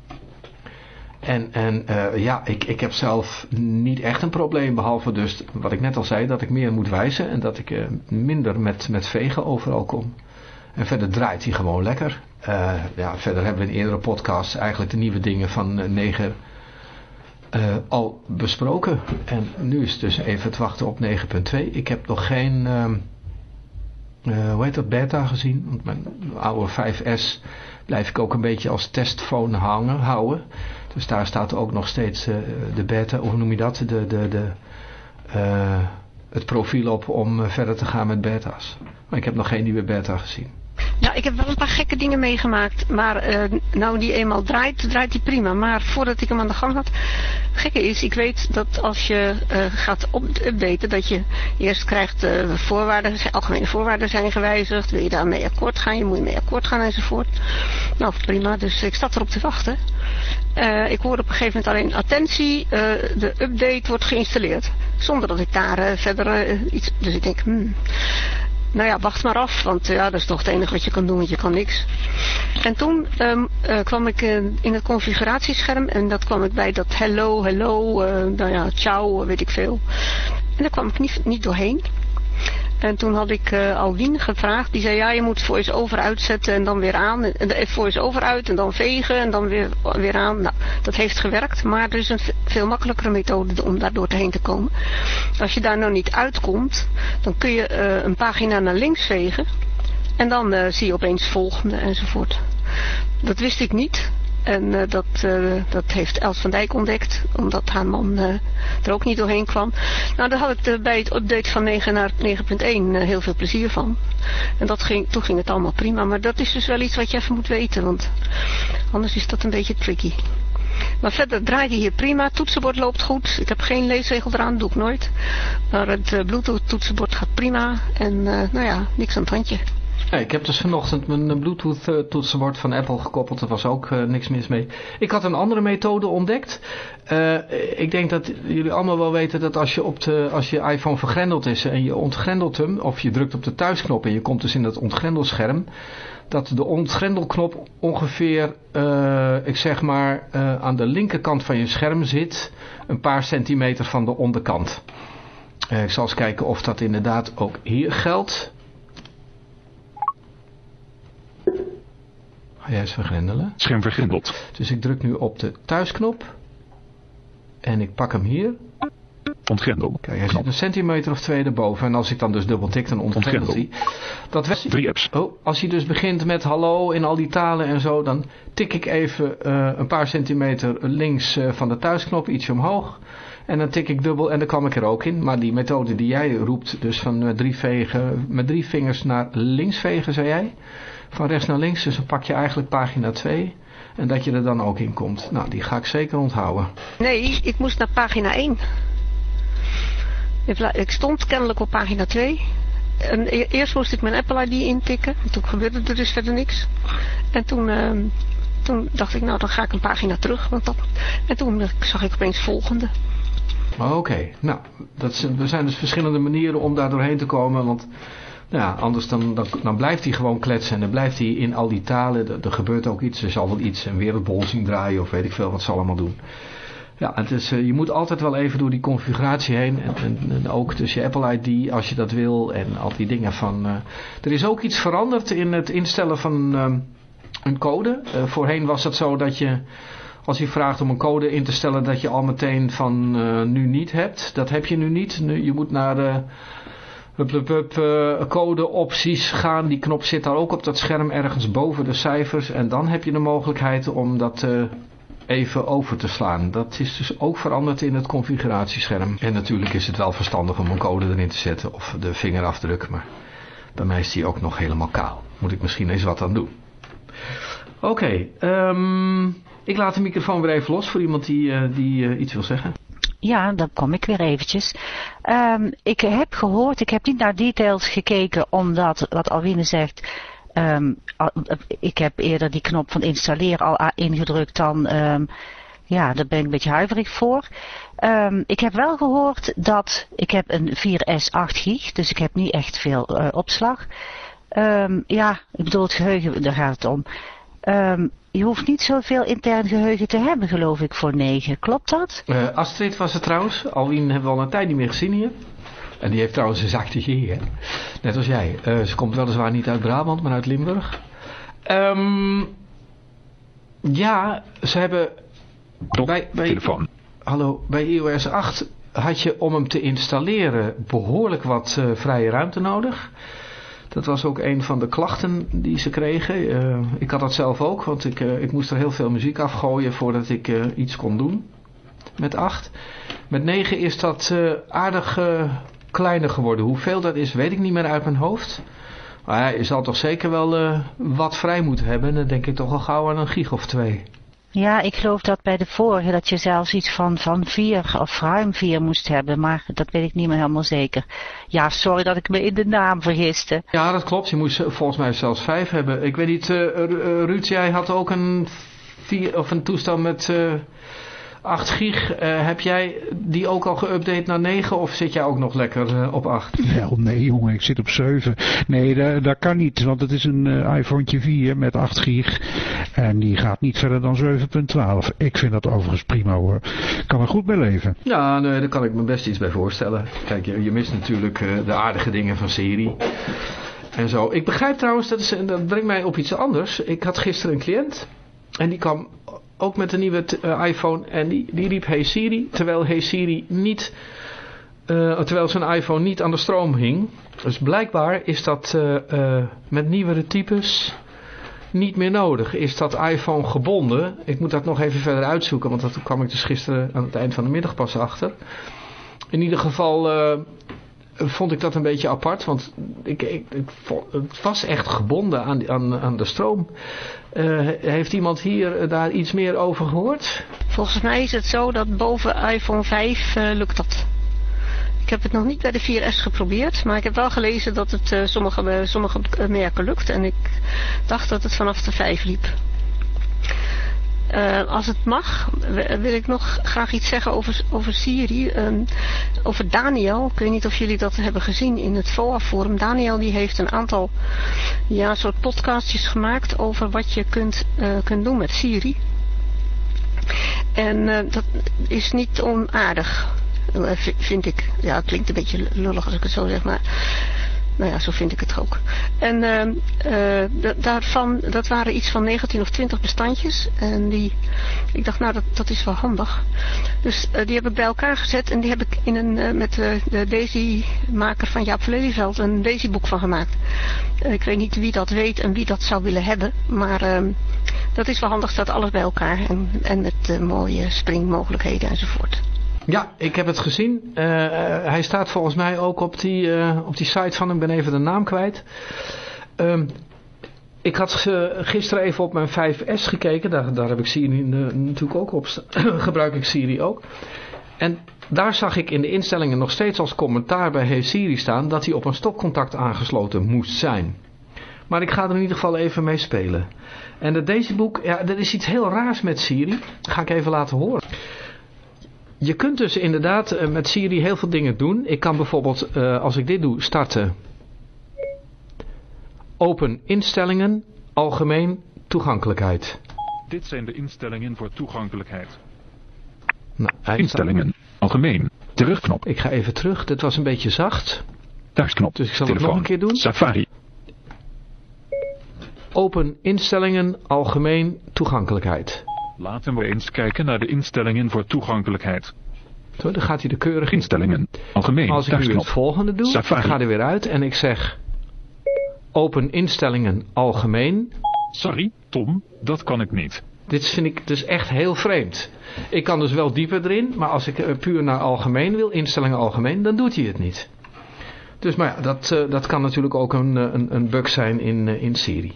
En ik heb zelf niet echt een probleem, behalve dus wat ik net al zei, dat ik meer moet wijzen en dat ik minder met vegen overal kom. En verder draait hij gewoon lekker. Verder hebben we in eerdere podcasts eigenlijk de nieuwe dingen van 9 al besproken. En nu is het dus even het wachten op 9.2. Ik heb nog geen hoe heet dat, beta gezien. Want mijn oude 5S blijf ik ook een beetje als testphone houden. Dus daar staat ook nog steeds de beta, hoe noem je dat? Het profiel op om verder te gaan met beta's. Maar ik heb nog geen nieuwe beta gezien. Ja, ik heb wel een paar gekke dingen meegemaakt. Maar nou die eenmaal draait die prima. Maar voordat ik hem aan de gang had. Het gekke is, ik weet dat als je gaat updaten, dat je eerst krijgt algemene voorwaarden zijn gewijzigd. Wil je daarmee akkoord gaan? Je moet mee akkoord gaan enzovoort. Nou, prima. Dus ik zat erop te wachten. Ik hoorde op een gegeven moment alleen attentie, de update wordt geïnstalleerd. Zonder dat ik daar verder iets... Dus ik denk, nou ja, wacht maar af, want ja, dat is toch het enige wat je kan doen, want je kan niks. En toen kwam ik in het configuratiescherm en dat kwam ik bij dat hello, nou ja, ciao, weet ik veel. En daar kwam ik niet doorheen. En toen had ik Alwien gevraagd, die zei ja, je moet voice-over uitzetten en dan weer aan. Voice-over uit en dan vegen en dan weer aan. Nou, dat heeft gewerkt, maar er is een veel makkelijkere methode om daar doorheen te komen. Als je daar nou niet uitkomt, dan kun je een pagina naar links vegen. En dan zie je opeens volgende enzovoort. Dat wist ik niet. En dat heeft Els van Dijk ontdekt, omdat haar man er ook niet doorheen kwam. Nou, daar had ik bij het update van 9 naar 9.1 heel veel plezier van. En toen ging het allemaal prima. Maar dat is dus wel iets wat je even moet weten, want anders is dat een beetje tricky. Maar verder draait hij hier prima. Toetsenbord loopt goed. Ik heb geen leesregel eraan, doe ik nooit. Maar het Bluetooth toetsenbord gaat prima. En nou ja, niks aan het handje. Ja, ik heb dus vanochtend mijn Bluetooth toetsenbord van Apple gekoppeld. Er was ook niks mis mee. Ik had een andere methode ontdekt. Ik denk dat jullie allemaal wel weten dat als je iPhone vergrendeld is en je ontgrendelt hem, of je drukt op de thuisknop en je komt dus in dat ontgrendelscherm, dat de ontgrendelknop ongeveer, ik zeg maar, aan de linkerkant van je scherm zit, een paar centimeter van de onderkant. Ik zal eens kijken of dat inderdaad ook hier geldt. Ga jij eens vergrendelen? Scherm vergrendeld. Dus ik druk nu op de thuisknop. En ik pak hem hier. Ontgrendel. Kijk, hij zit een centimeter of 2 erboven. En als ik dan dus dubbel tik, dan ontgrendelt hij. Dat was 3 apps. Oh, als hij dus begint met hallo in al die talen en zo, dan tik ik even een paar centimeter links van de thuisknop, ietsje omhoog. En dan tik ik dubbel en dan kwam ik er ook in. Maar die methode die jij roept, dus van met 3 vingers naar links vegen, zei jij? Van rechts naar links, dus dan pak je eigenlijk pagina 2. En dat je er dan ook in komt. Nou, die ga ik zeker onthouden. Nee, ik moest naar pagina 1. Ik stond kennelijk op pagina 2. En eerst moest ik mijn Apple ID intikken. En toen gebeurde er dus verder niks. En toen dacht ik, nou dan ga ik een pagina terug. En toen zag ik opeens volgende. Oké, nou, er zijn dus verschillende manieren om daar doorheen te komen. Want ja, anders dan blijft hij gewoon kletsen. En dan blijft hij in al die talen. Er gebeurt ook iets. Er zal wel iets, een wereldbol zien draaien of weet ik veel wat ze allemaal doen. Ja, het is, je moet altijd wel even door die configuratie heen. En ook dus je Apple ID als je dat wil. En al die dingen van... Er is ook iets veranderd in het instellen van een code. Voorheen was het zo dat je... Als je vraagt om een code in te stellen dat je al meteen van nu niet hebt. Dat heb je nu niet. Je moet naar de code opties gaan. Die knop zit daar ook op dat scherm ergens boven de cijfers. En dan heb je de mogelijkheid om dat even over te slaan. Dat is dus ook veranderd in het configuratiescherm. En natuurlijk is het wel verstandig om een code erin te zetten. Of de vingerafdruk. Maar bij mij is die ook nog helemaal kaal. Moet ik misschien eens wat aan doen. Oké, ik laat de microfoon weer even los voor iemand die iets wil zeggen. Ja, dan kom ik weer eventjes. Ik heb gehoord, ik heb niet naar details gekeken, omdat, wat Alwine zegt, ik heb eerder die knop van installeren al ingedrukt dan, ja, daar ben ik een beetje huiverig voor. Ik heb wel gehoord dat, ik heb een 4S 8 gig, dus ik heb niet echt veel opslag. Ja, ik bedoel het geheugen, daar gaat het om. Je hoeft niet zoveel intern geheugen te hebben, geloof ik, voor 9. Klopt dat? Astrid was het trouwens. Alwien hebben we al een tijd niet meer gezien hier. En die heeft trouwens een zachte G, hè? Net als jij. Ze komt weliswaar niet uit Brabant, maar uit Limburg. Ja, ze hebben... telefoon. Hallo, bij iOS 8 had je om hem te installeren behoorlijk wat vrije ruimte nodig. Dat was ook een van de klachten die ze kregen. Ik had dat zelf ook, want ik moest er heel veel muziek afgooien voordat ik iets kon doen. Met 8. Met 9 is dat aardig kleiner geworden. Hoeveel dat is, weet ik niet meer uit mijn hoofd. Maar je zal toch zeker wel wat vrij moeten hebben. Dan denk ik toch al gauw aan een gig of 2. Ja, ik geloof dat bij de vorige dat je zelfs iets van 4 of ruim 4 moest hebben, maar dat weet ik niet meer helemaal zeker. Ja, sorry dat ik me in de naam vergiste. Ja, dat klopt. Je moest volgens mij zelfs 5 hebben. Ik weet niet, Ruud, jij had ook een toestel met 8 gig. Heb jij die ook al geüpdate naar 9 of zit jij ook nog lekker op 8? Wel, nee jongen, ik zit op 7. Nee, dat kan niet, want het is een iPhone 4 met 8 gig. En die gaat niet verder dan 7.12. Ik vind dat overigens prima hoor. Kan er goed bij leven. Ja, nee, daar kan ik me best iets bij voorstellen. Kijk, je mist natuurlijk de aardige dingen van Siri. En zo. Ik begrijp trouwens, dat brengt mij op iets anders. Ik had gisteren een cliënt. En die kwam ook met een nieuwe iPhone. En die riep Hey Siri. Terwijl Hey Siri niet... terwijl zijn iPhone niet aan de stroom hing. Dus blijkbaar is dat met nieuwere types niet meer nodig. Is dat iPhone gebonden? Ik moet dat nog even verder uitzoeken. Want dat kwam ik dus gisteren aan het eind van de middag pas achter. In ieder geval vond ik dat een beetje apart. Want het was echt gebonden aan de stroom. Heeft iemand hier daar iets meer over gehoord? Volgens mij is het zo dat boven iPhone 5 lukt dat. Ik heb het nog niet bij de 4S geprobeerd, maar ik heb wel gelezen dat het sommige merken lukt. En ik dacht dat het vanaf de 5 liep. Als het mag, wil ik nog graag iets zeggen over Siri. Over Daniel. Ik weet niet of jullie dat hebben gezien in het VOA-forum. Daniel die heeft een aantal soort podcastjes gemaakt over wat je kunt doen met Siri. En dat is niet onaardig, vind ik. Ja, het klinkt een beetje lullig als ik het zo zeg, maar nou ja, zo vind ik het ook. En dat waren iets van 19 of 20 bestandjes. En ik dacht, nou, dat is wel handig. Dus die heb ik bij elkaar gezet. En die heb ik met de Daisy-maker van Jaap van Lelyveld een Daisy-boek van gemaakt. Ik weet niet wie dat weet en wie dat zou willen hebben. Maar dat is wel handig, staat alles bij elkaar. En met mooie springmogelijkheden enzovoort. Ja, ik heb het gezien. Hij staat volgens mij ook op die site van hem. Ik ben even de naam kwijt. Ik had gisteren even op mijn 5S gekeken. Daar heb ik Siri natuurlijk ook op gebruik ik Siri ook. En daar zag ik in de instellingen nog steeds als commentaar bij Hey Siri staan dat hij op een stopcontact aangesloten moest zijn. Maar ik ga er in ieder geval even mee spelen. En deze boek, ja, er is iets heel raars met Siri. Dat ga ik even laten horen. Je kunt dus inderdaad met Siri heel veel dingen doen. Ik kan bijvoorbeeld, als ik dit doe, starten. Open instellingen, algemeen toegankelijkheid. Dit zijn de instellingen voor toegankelijkheid. Nou, instellingen, algemeen, terugknop. Ik ga even terug, dit was een beetje zacht. Thuisknop, dus ik zal telefoon, het nog een keer doen. Safari. Open instellingen, algemeen toegankelijkheid. Laten we eens kijken naar de instellingen voor toegankelijkheid. Zo, dan gaat hij de keurige instellingen. Algemeen. Als ik nu het volgende doe, Safari. ik ga er weer uit en ik zeg open instellingen algemeen. Sorry, Tom, dat kan ik niet. Dit vind ik dus echt heel vreemd. Ik kan dus wel dieper erin, maar als ik puur naar algemeen wil, instellingen algemeen, dan doet hij het niet. Dus maar ja, dat kan natuurlijk ook een bug zijn in Siri.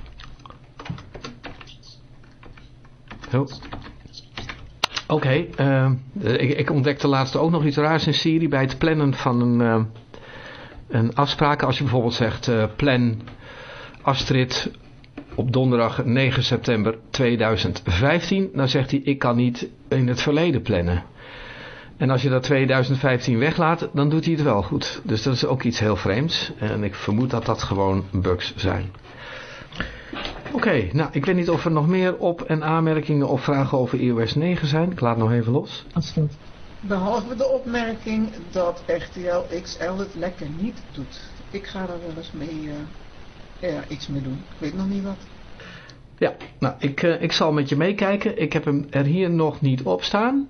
Oké, ik ontdekte laatst ook nog iets raars in Siri bij het plannen van een afspraak. Als je bijvoorbeeld zegt plan Astrid op donderdag 9 september 2015, dan zegt hij ik kan niet in het verleden plannen. En als je dat 2015 weglaat, dan doet hij het wel goed. Dus dat is ook iets heel vreemds en ik vermoed dat dat gewoon bugs zijn. Oké, nou ik weet niet of er nog meer op- en aanmerkingen of vragen over iOS 9 zijn. Ik laat nog even los. Behalve de opmerking dat RTL XL het lekker niet doet. Ik ga er wel eens mee iets mee doen. Ik weet nog niet wat. Ja, nou ik zal met je meekijken. Ik heb hem er hier nog niet op staan.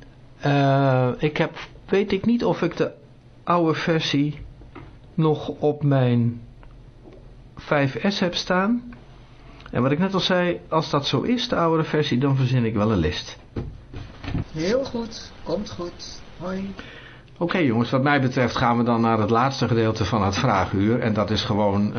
Weet ik niet of ik de oude versie nog op mijn 5S heb staan. En wat ik net al zei, als dat zo is, de oudere versie, dan verzin ik wel een list. Heel goed, komt goed. Hoi. Oké, jongens, wat mij betreft gaan we dan naar het laatste gedeelte van het vraaguur. En dat is gewoon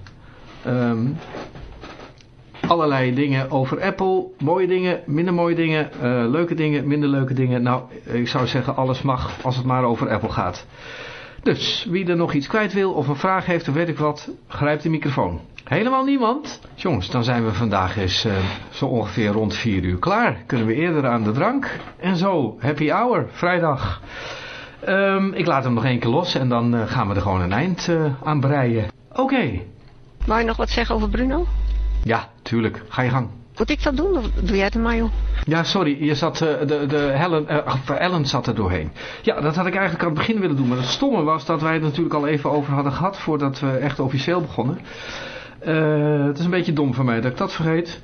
allerlei dingen over Apple. Mooie dingen, minder mooie dingen, leuke dingen, minder leuke dingen. Nou, ik zou zeggen, alles mag als het maar over Apple gaat. Dus, wie er nog iets kwijt wil of een vraag heeft of weet ik wat, grijp de microfoon. Helemaal niemand? Jongens, dan zijn we vandaag eens zo ongeveer rond 4 uur klaar. Kunnen we eerder aan de drank. En zo, happy hour, vrijdag. Ik laat hem nog 1 keer los en dan gaan we er gewoon een eind aan breien. Oké. Wou je nog wat zeggen over Bruno? Ja, tuurlijk. Ga je gang. Moet ik dat doen of doe jij het maar, joh? Ja, sorry. Je zat, Ellen zat er doorheen. Ja, dat had ik eigenlijk aan het begin willen doen. Maar het stomme was dat wij het natuurlijk al even over hadden gehad voordat we echt officieel begonnen. Het is een beetje dom van mij dat ik dat vergeet.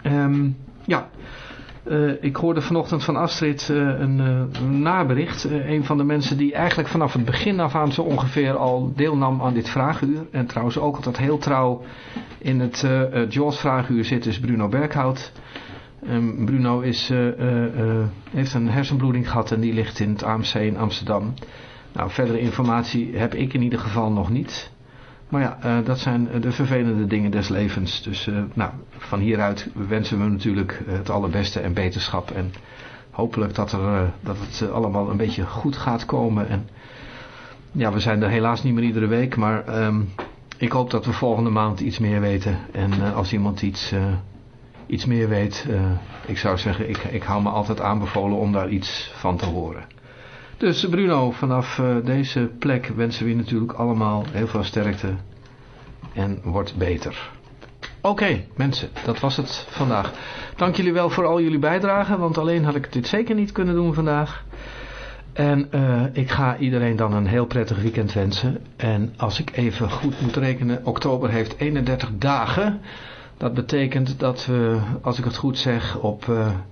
Ik hoorde vanochtend van Astrid een nabericht. Een van de mensen die eigenlijk vanaf het begin af aan zo ongeveer al deelnam aan dit vraaguur. En trouwens ook altijd heel trouw in het Jaws vraaguur zit, is Bruno Berghout. Bruno heeft een hersenbloeding gehad en die ligt in het AMC in Amsterdam. Nou, verdere informatie heb ik in ieder geval nog niet. Maar ja, dat zijn de vervelende dingen des levens. Dus van hieruit wensen we natuurlijk het allerbeste en beterschap. En hopelijk dat het allemaal een beetje goed gaat komen. En ja, we zijn er helaas niet meer iedere week. Maar ik hoop dat we volgende maand iets meer weten. En als iemand iets meer weet, ik zou zeggen, ik hou me altijd aanbevolen om daar iets van te horen. Dus Bruno, vanaf deze plek wensen we je natuurlijk allemaal heel veel sterkte en word beter. Oké, mensen, dat was het vandaag. Dank jullie wel voor al jullie bijdragen, want alleen had ik dit zeker niet kunnen doen vandaag. En ik ga iedereen dan een heel prettig weekend wensen. En als ik even goed moet rekenen, oktober heeft 31 dagen. Dat betekent dat we, als ik het goed zeg, op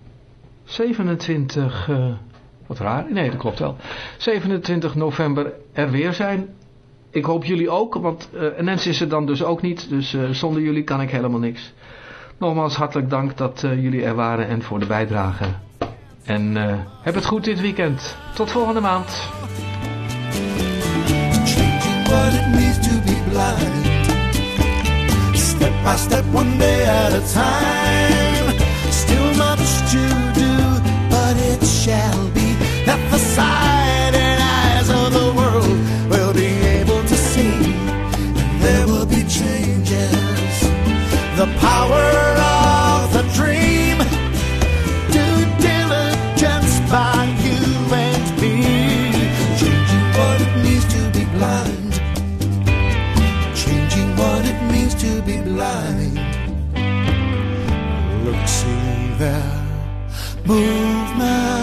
27... Wat raar. Nee, dat klopt wel. 27 november er weer zijn. Ik hoop jullie ook, want Nens is er dan dus ook niet. Dus zonder jullie kan ik helemaal niks. Nogmaals hartelijk dank dat jullie er waren en voor de bijdrage. En heb het goed dit weekend. Tot volgende maand. Step by step, one day at a time. Still much to do, but it shall be. That the sight and eyes of the world will be able to see. And there will be changes. The power of the dream. Due diligence by you and me. Changing what it means to be blind. Changing what it means to be blind. Look, see there. Movement.